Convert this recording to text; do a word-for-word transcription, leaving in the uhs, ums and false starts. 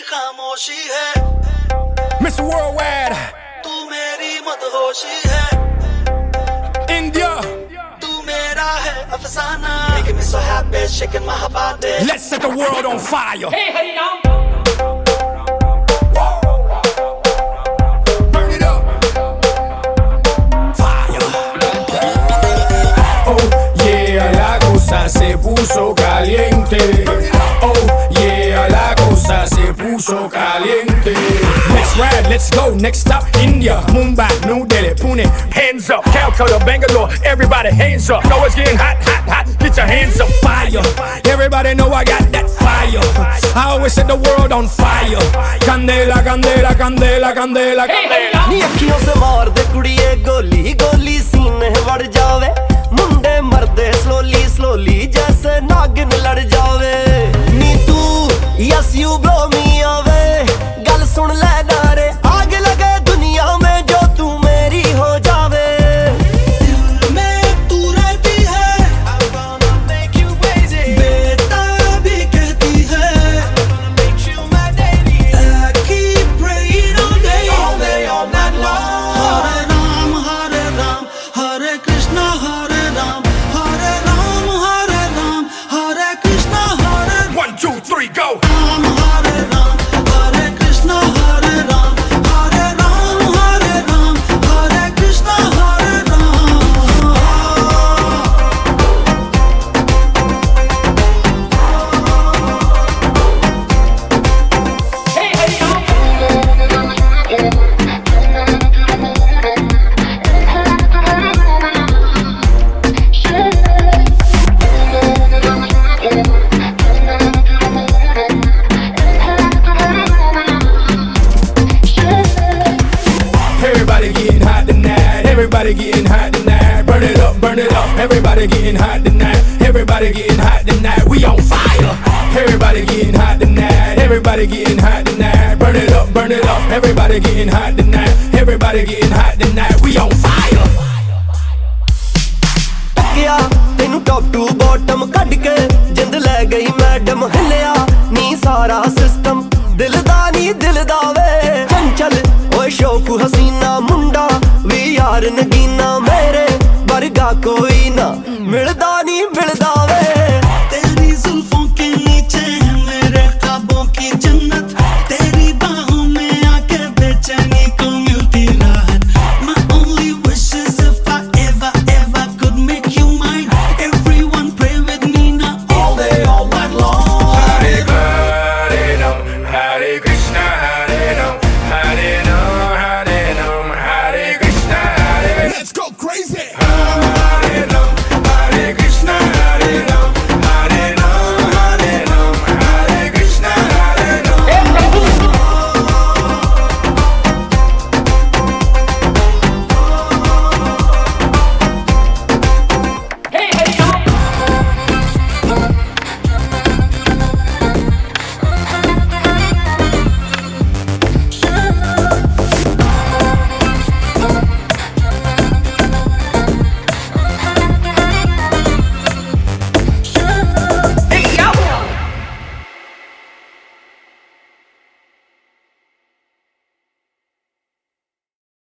खामोशी है Mister Worldwide, तू मेरी मदहोशी है India, तू मेरा है अफसाना Making me so happy, shaking my body let's set the world on fire. Hey, Hari Ram. Burn it up. Fire. Oh yeah, la cosa se puso caliente. Oh yeah, la cosa se puso caliente. Let's ride, let's go. Next stop, India, Mumbai, New Delhi, Pune. Hands up, Calcutta, Bangalore. Everybody, hands up. Know it's getting hot, hot, hot. Get your hands up, fire. Everybody know I got that fire. I always set the world on fire. Candela, candela, candela, candela, candela. नी अखियों से मार दे कुड़िए गोली गोली सीने बढ़ जावे मुंडे मरदे slowly slowly जैसे नागिन लड़ जावे नी तू yes you blow me away गल सुन ले नारे आग लगे दुनिया में जो तू मेरी हो जावे दिल में तू रहती है I'm gonna make you crazy बेताबी कहती है I'm gonna make you my lady I keep praying all day all day all night long Hare Ram, Hare Ram, Hare Krishna, Hare Ram, Hare Ram, Hare Ram, Hare Krishna, Hare One, two, three, go. Ram, Hare Ram, Hare Krishna, Hare Ram, Hare Ram, Hare Ram, Hare Krishna, Hare Ram. Hey, Hari Ram. Everybody getting hot tonight. Everybody getting hot tonight. Burn it up, burn it up. Everybody getting hot tonight. Everybody getting hot tonight. We on fire. Everybody getting hot tonight. Everybody getting hot tonight. Burn it up, burn it up. Everybody getting hot tonight. Everybody getting hot tonight. We on fire. टकिया तेनू top to bottom cut के जिंद ले गई madam हिलिया नी सारा system दिल दा नी दिल दा वे चंचल ओए शौक हसीना मुंडा वी यार नगीना मेरे वर्गा कोई ना मिल